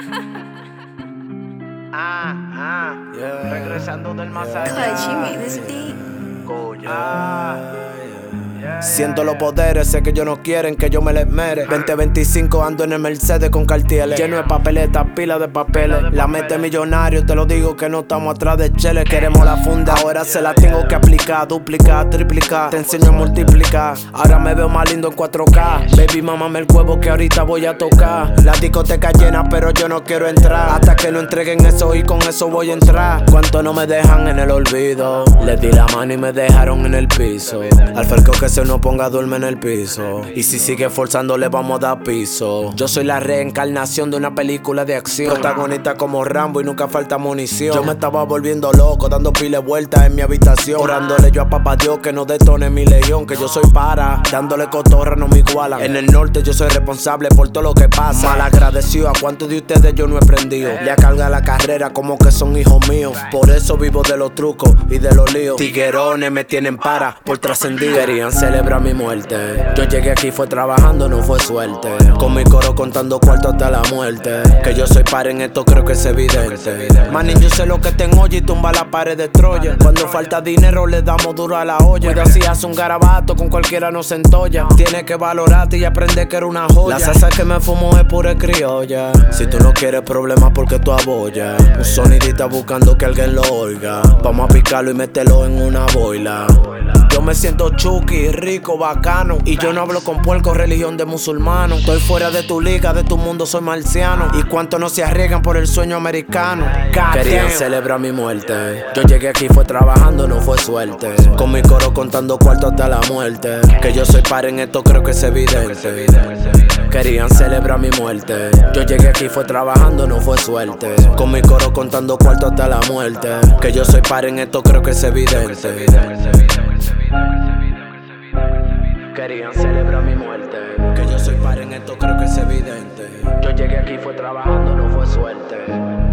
Regresando del más Clutch, you allá. made this beat. Siento los poderes, sé que ellos no quieren que yo me les mere. 2025 ando en el Mercedes con cartieles lleno de papeletas, pilas de papeles. La mete millonario, te lo digo que no estamos atrás de cheles. Queremos la funda, ahora se la tengo que aplicar. Duplicar, triplicar, te enseño a multiplicar. Ahora me veo más lindo en 4K. Baby, mámame el huevo que ahorita voy a tocar. La discoteca llena, pero yo no quiero entrar hasta que no entreguen eso y con eso voy a entrar. Cuánto no me dejan en el olvido. Les di la mano y me dejaron en el piso. Al ferco que se no ponga duerme en el piso. Y si sigue forzando le vamos a dar piso. Yo soy la reencarnación de una película de acción. Protagonista como Rambo y nunca falta munición. Yo me estaba volviendo loco, dando pile vueltas en mi habitación. Orándole yo a papá Dios que no detone mi león. Que yo soy para, dándole cotorra no me igualan. En el norte yo soy responsable por todo lo que pasa. Mal agradecido a cuántos de ustedes yo no he prendido. Ya carga la carrera como que son hijos míos. Por eso vivo de los trucos y de los líos. Tiguerones me tienen para por trascendido. Querían celebrar mi muerte. Yo llegué aquí fue trabajando, no fue suerte. Con mi coro contando cuartos hasta la muerte. Que yo soy par en esto creo que es evidente. Manín, yo sé lo que te engolla y tumba la pared de Troya. Cuando falta dinero le damos duro a la olla. Cuida si hace un garabato con cualquiera no se entolla. Tienes que valorarte y aprender que era una joya. La salsa que me fumo es pura criolla. Si tú no quieres problemas porque tú abollas. Un sonidita buscando que alguien lo oiga. Vamos a picarlo y meterlo en una boila. Yo me siento chuki, rico, bacano. Y yo no hablo con puerco, religión de musulmano. Estoy fuera de tu liga, de tu mundo soy marciano. Y cuántos no se arriesgan por el sueño americano. Querían celebrar mi muerte. Yo llegué aquí fue trabajando, no fue suerte. Con mi coro contando cuartos hasta la muerte. Que yo soy par en esto creo que es evidente. Querían celebrar mi muerte. Yo llegué aquí fue trabajando, no fue suerte. Con mi coro contando cuartos hasta la muerte. Que yo soy par en esto creo que es evidente. Querían celebrar mi muerte. Que yo soy par en esto creo que es evidente. Yo llegué aquí fue trabajando, no fue suerte.